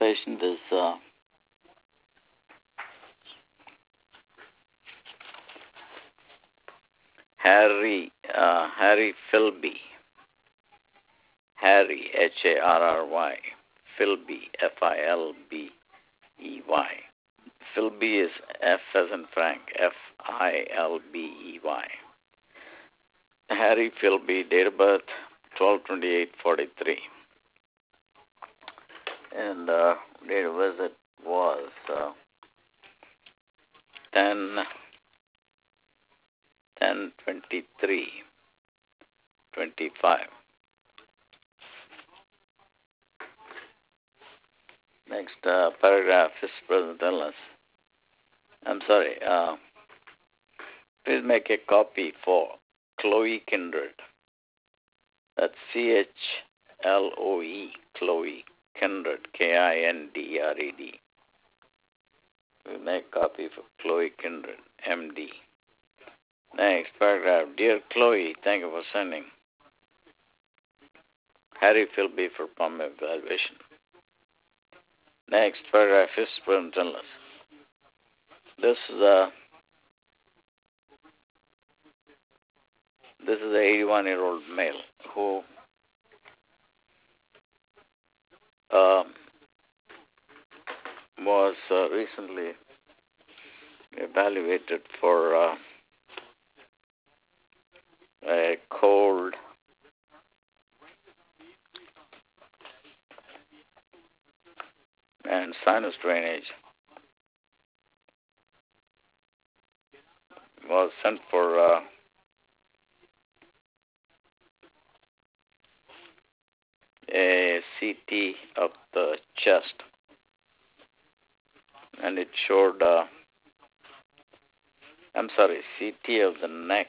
patient is Harry Philby. Harry, Harry, Philby, Filbey. Philby is F as in Frank, Filbey. Harry Philby, date of birth 12/28/43, and date of visit was 10/23/25. Next paragraph is present illness. I'm sorry. Please make a copy for Chloe Kindred. That's CHLOE, Chloe Kindred, KINDRED. We make a copy for Chloe Kindred, MD. Next paragraph. Dear Chloe, thank you for sending Harry Philby for palm evaluation. Next paragraph is present illness. This is a 81-year-old male who was recently evaluated for a cold and sinus drainage. Was sent for a CT of the chest, and it showed, CT of the neck.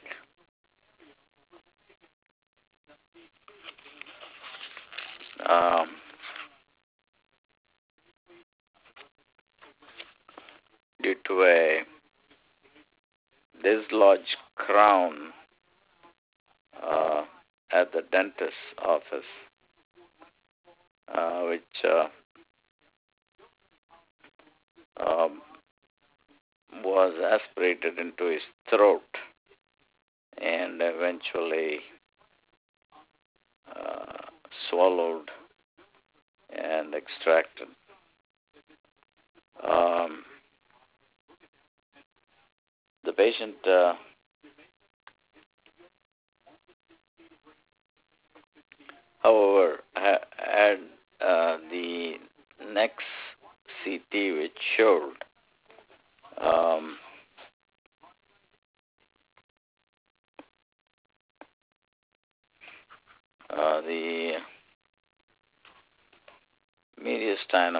Due to a dislodged crown at the dentist's office, which was aspirated into his throat and eventually swallowed and extracted. The patient however, had the next CT which showed the mediastinum,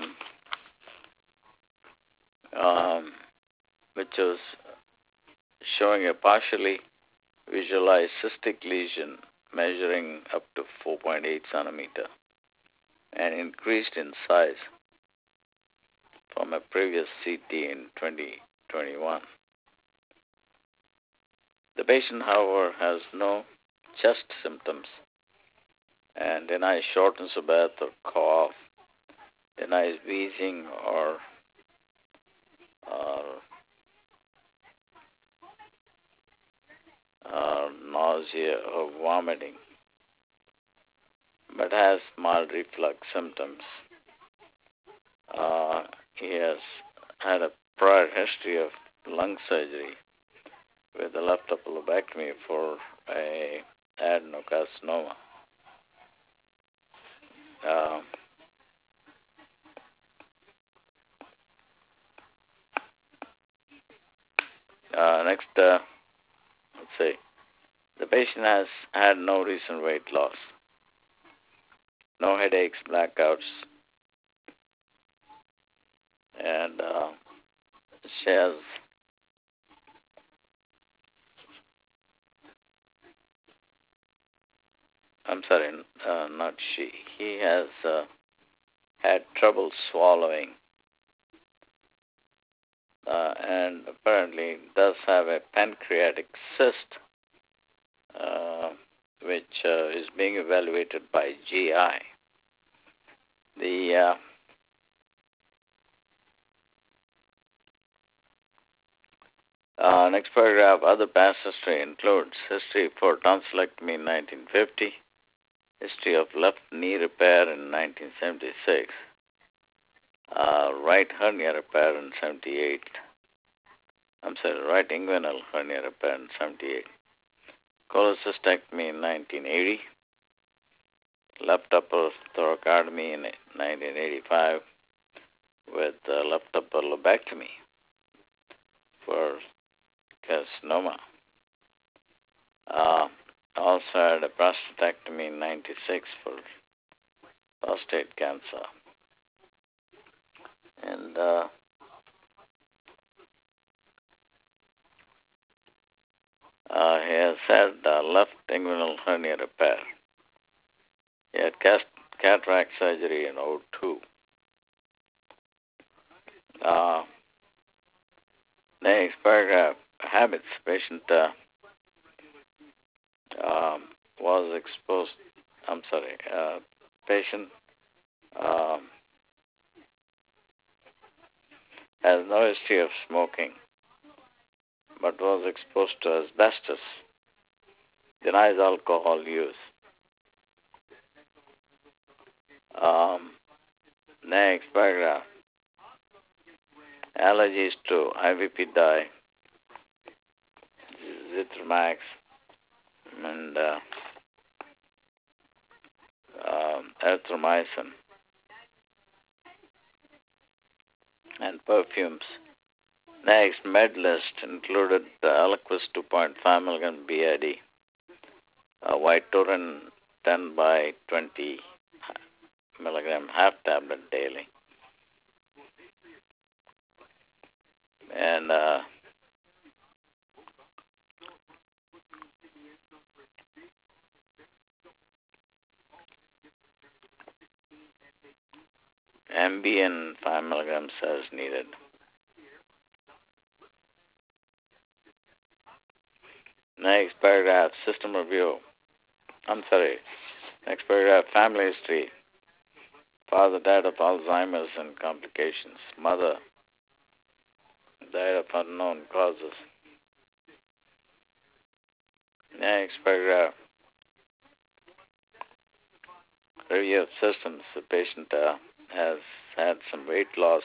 which was showing a partially visualized cystic lesion measuring up to 4.8 centimeter and increased in size from a previous CT in 2021. The patient, however, has no chest symptoms and denies shortness of breath or cough, denies wheezing or nausea or vomiting, but has mild reflux symptoms. He has had a prior history of lung surgery with a left upper lobectomy for a adenocarcinoma. Next, let's see. The patient has had no recent weight loss, no headaches, blackouts, and she has not she. He has had trouble swallowing and apparently does have a pancreatic cyst, which is being evaluated by GI. The Next paragraph, other past history includes history for tonsillectomy in 1950, history of left knee repair in 1976, right hernia repair in 78. Right inguinal hernia repair in 78. Cholecystectomy in 1980. Left upper thoracotomy in 1985 with left upper lobectomy for carcinoma. Also had a prostatectomy in 96 for prostate cancer. And he has had left inguinal hernia repair. He had cataract surgery in 2002. Next paragraph, habits. Patient was exposed, patient has no history of smoking, but was exposed to asbestos. Denies alcohol use. Next paragraph. Allergies to IVP dye, Zithromax, and erythromycin, and perfumes. Next, med list included the Eliquis 2.5 mg BID, Vytorin 10 by 20 mg half tablet daily, and Ambien 5 mg as needed. Next paragraph, system review. Next paragraph, family history. Father died of Alzheimer's and complications. Mother died of unknown causes. Next paragraph, review of systems. The patient has had some weight loss.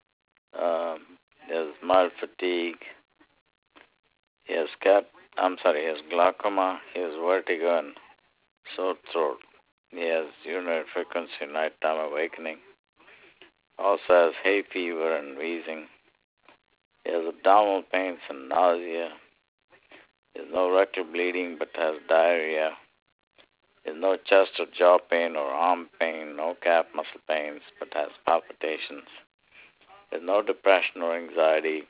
He has mild fatigue. He has glaucoma. He has vertigo and sore throat. He has urinary frequency, nighttime awakening. Also has hay fever and wheezing. He has abdominal pains and nausea. He has no rectal bleeding but has diarrhea. He has no chest or jaw pain or arm pain, no calf muscle pains but has palpitations. He has no depression or anxiety.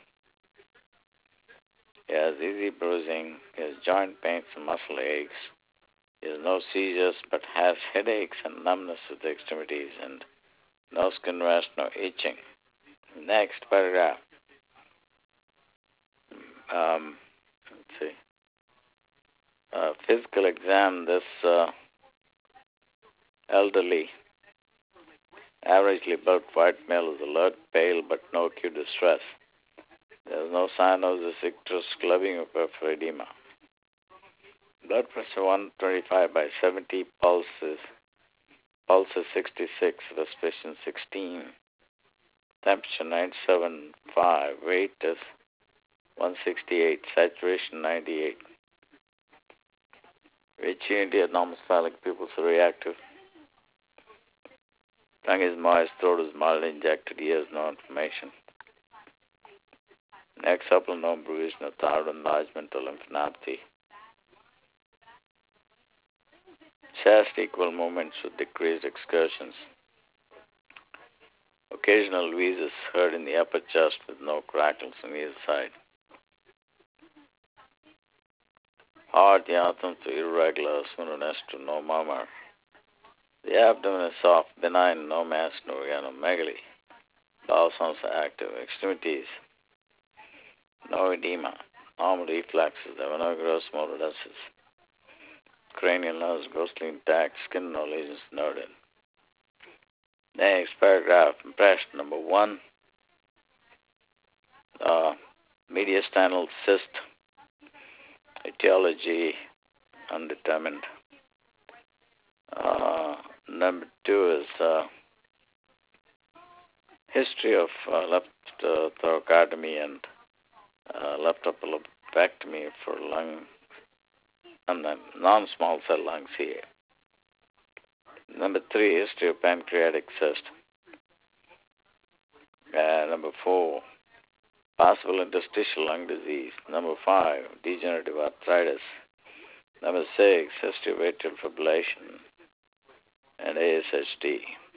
He has easy bruising. He has joint pains and muscle aches. He has no seizures but has headaches and numbness of the extremities and no skin rash, no itching. Next paragraph. Physical exam. This elderly, averagely built white male is alert, pale, but no acute distress. There is no cyanosis, icterus, clubbing, or peripheral edema. Blood pressure 125 by 70, pulse is 66, respiration 16, temperature 97.5, weight is 168, saturation 98. HENT atmospheric pupils are reactive. Tongue is moist, throat is mild, injected, ears no inflammation. Next, supple no bruise, no thyroid enlargement or lymphadenopathy. Chest equal movements with decreased excursions. Occasional wheezes heard in the upper chest with no crackles on either side. Heart, the anthems are irregular, soonest to no murmur. The abdomen is soft, benign, no mass, no organomegaly. Bowel sounds are active. Extremities, no edema. Normal reflexes, there were no gross motor deficits. Cranial nerves grossly intact, skin no lesions noted. Next paragraph, impression number 1. mediastinal cyst, etiology undetermined. Number 2 is history of left thoracotomy and left upper lobectomy for lung and non-small cell lung CA. Number 3, history of pancreatic cyst. Number 4, possible interstitial lung disease. Number 5, degenerative arthritis. Number 6, history of atrial fibrillation and ASHD.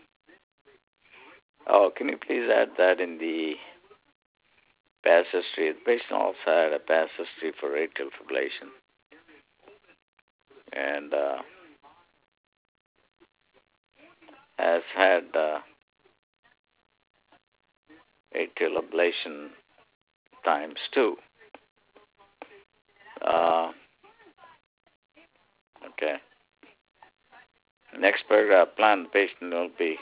Oh, can you please add that in the past history? The patient also had a past history for atrial fibrillation and has had atrial ablation times 2. Okay. Next paragraph, plan the patient will be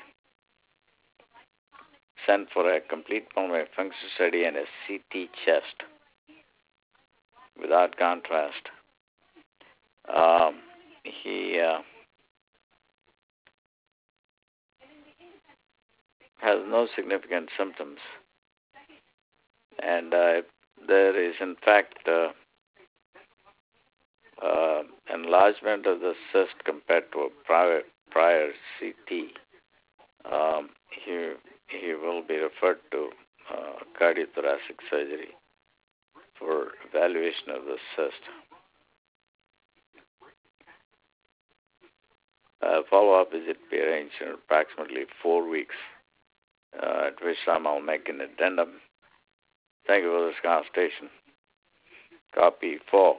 sent for a complete pulmonary function study and a CT chest without contrast. He has no significant symptoms, and there is in fact enlargement of the cyst compared to a prior CT. He will be referred to cardiothoracic surgery for evaluation of the cyst. Follow-up visit be arranged in approximately 4 weeks, at which time I'll make an addendum. Thank you for this consultation. Copy 4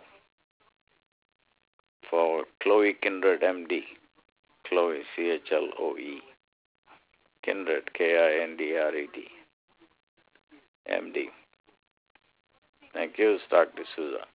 for Chloe Kindred, MD. Chloe, CHLOE. Kindred, KINDRED. MD. Thank you, Dr. D'Souza.